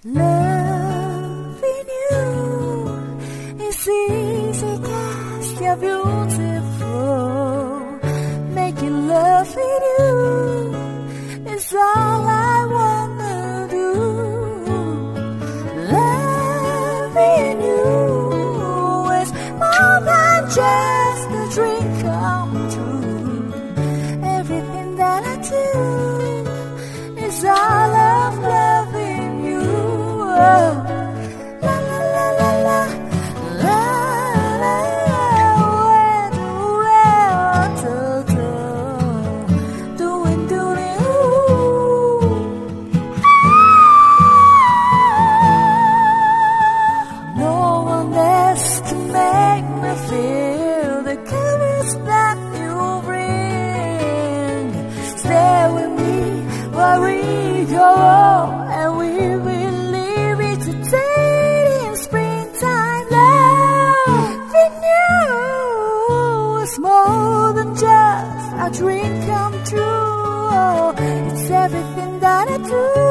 Loving you is easy 'cause you're beautiful. Making love with you is all I wanna do. Loving you is more than just a dream come true. Everything that I do is all of loving you. La la la la la la la No one else can make me feel the colors that you bring. Stay with me while we go on, and we will leave it today in springtime. Loving you is more than just a dream come true. It's everything that I do.